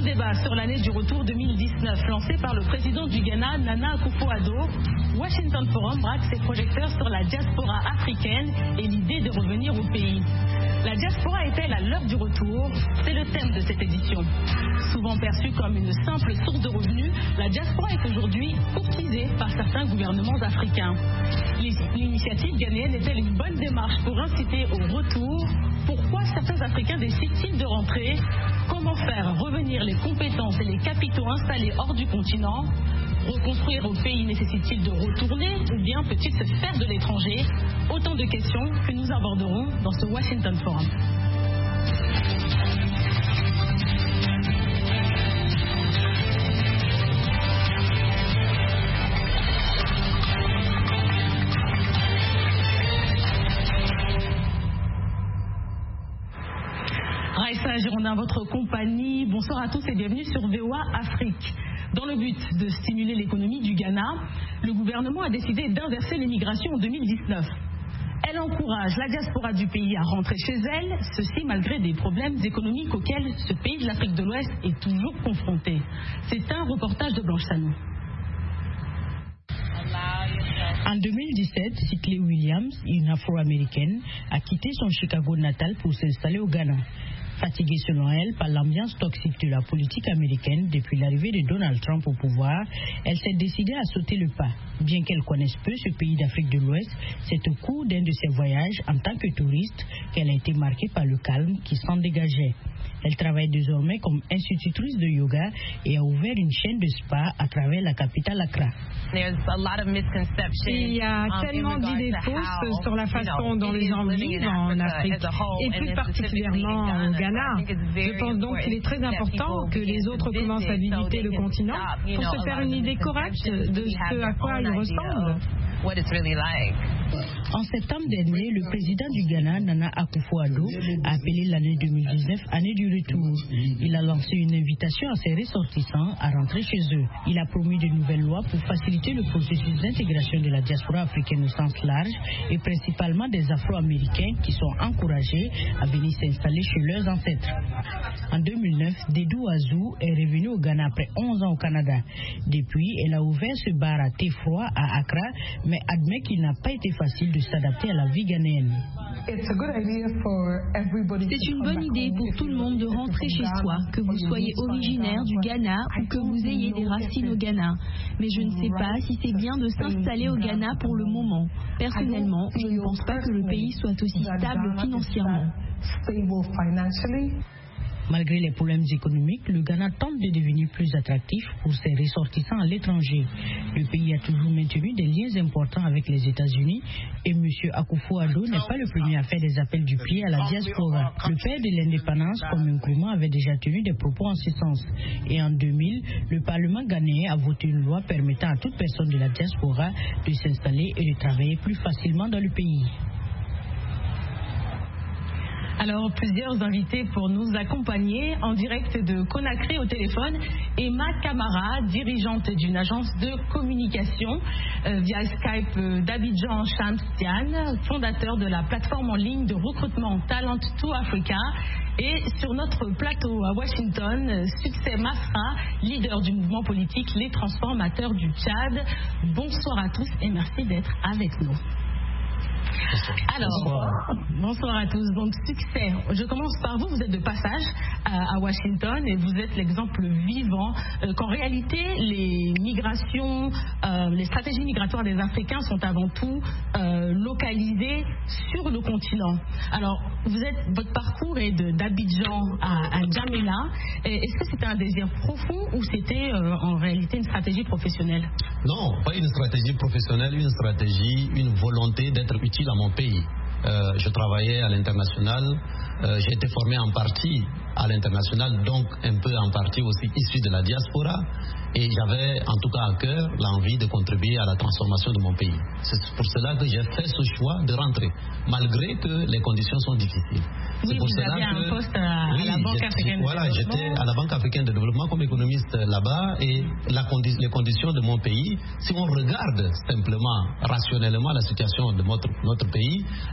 débat sur l'année du retour 2019 lancé par le président du Ghana, Nana Akufo-Addo, Washington Forum braque ses projecteurs sur la diaspora africaine et l'idée de revenir au pays. La diaspora est-elle à l'heure du retour? C'est le thème de cette édition. Souvent perçue comme une simple source de revenus, la diaspora est aujourd'hui courtisée par certains gouvernements africains. L'initiative ghanéenne est-elle une bonne démarche pour inciter au retour? Pourquoi certains Africains décident-ils de rentrer? Comment faire revenir les compétences et les capitaux installés hors du continent? Reconstruire au pays nécessite-t-il de retourner ou bien peut-il se faire de l'étranger? Autant de questions que nous aborderons dans ce Washington Forum. Raissa Girondin, votre compagnie. Bonsoir à tous et bienvenue sur VOA Afrique. Dans le but de stimuler l'économie du Ghana, le gouvernement a décidé d'inverser l'immigration en 2019. Elle encourage la diaspora du pays à rentrer chez elle, ceci malgré des problèmes économiques auxquels ce pays de l'Afrique de l'Ouest est toujours confronté. C'est un reportage de Blanche Sanou. En 2017, Cyclée Williams, une afro-américaine, a quitté son Chicago natal pour s'installer au Ghana. Fatiguée selon elle par l'ambiance toxique de la politique américaine depuis l'arrivée de Donald Trump au pouvoir, elle s'est décidée à sauter le pas. Bien qu'elle connaisse peu ce pays d'Afrique de l'Ouest, c'est au cours d'un de ses voyages en tant que touriste qu'elle a été marquée par le calme qui s'en dégageait. Elle travaille désormais comme institutrice de yoga et a ouvert une chaîne de spa à travers la capitale Accra. Il y a tellement d'idées fausses sur la façon dont les gens vivent en Afrique et plus particulièrement au Ghana. Je pense donc qu'il est très important que les autres commencent à visiter le continent pour se faire une idée correcte de ce à quoi il ressemble. En septembre dernier, le président du Ghana, Nana Akufo-Addo, a appelé l'année 2019 année du retour. Il a lancé une invitation à ses ressortissants à rentrer chez eux. Il a promu de nouvelles lois pour faciliter le processus d'intégration de la diaspora africaine au sens large et principalement des Afro-Américains qui sont encouragés à venir s'installer chez leurs ancêtres. En 2009, Dedou Azou est revenue au Ghana après 11 ans au Canada. Depuis, elle a ouvert ce bar à thé froid à Accra, mais admet qu'il n'a pas été facile de s'adapter à la vie ghanéenne. C'est une bonne idée pour tout le monde de rentrer chez soi, que vous soyez originaire du Ghana ou que vous ayez des racines au Ghana. Mais je ne sais pas si c'est bien de s'installer au Ghana pour le moment. Personnellement, je ne pense pas que le pays soit aussi stable financièrement. Malgré les problèmes économiques, le Ghana tente de devenir plus attractif pour ses ressortissants à l'étranger. Le pays a toujours maintenu des liens importants avec les États-Unis et M. Akufo-Addo n'est pas le premier à faire des appels du pied à la diaspora. Le père de l'indépendance, comme Nkrumah, avait déjà tenu des propos en ce sens. Et en 2000, le Parlement ghanéen a voté une loi permettant à toute personne de la diaspora de s'installer et de travailler plus facilement dans le pays. Alors, plusieurs invités pour nous accompagner en direct de Conakry au téléphone. Emma Camara, dirigeante d'une agence de communication via Skype d'Abidjan, Shamsian, fondateur de la plateforme en ligne de recrutement Talent to Africa. Et sur notre plateau à Washington, Succès Masra, leader du mouvement politique Les Transformateurs du Tchad. Bonsoir à tous et merci d'être avec nous. Alors, bonsoir à tous. Donc, Succès. Je commence par vous. Vous êtes de passage à Washington et vous êtes l'exemple vivant qu'en réalité, les migrations, les stratégies migratoires des Africains sont avant tout localisées sur le continent. Alors, votre parcours est d'Abidjan à N'Djamena. Est-ce que c'était un désir profond ou c'était en réalité une stratégie professionnelle? Non, pas une stratégie professionnelle, une volonté d'être utile à mon pays. Je travaillais à l'international, j'ai été formé en partie à l'international, donc un peu en partie aussi issu de la diaspora, et j'avais en tout cas à cœur l'envie de contribuer à la transformation de mon pays. C'est pour cela que j'ai fait ce choix de rentrer, malgré que les conditions sont difficiles. Oui, c'est pour vous cela avez que, un poste à la Banque africaine de voilà, j'étais à la Banque africaine de développement comme économiste là-bas, et les conditions de mon pays, si on regarde simplement, rationnellement la situation de notre pays,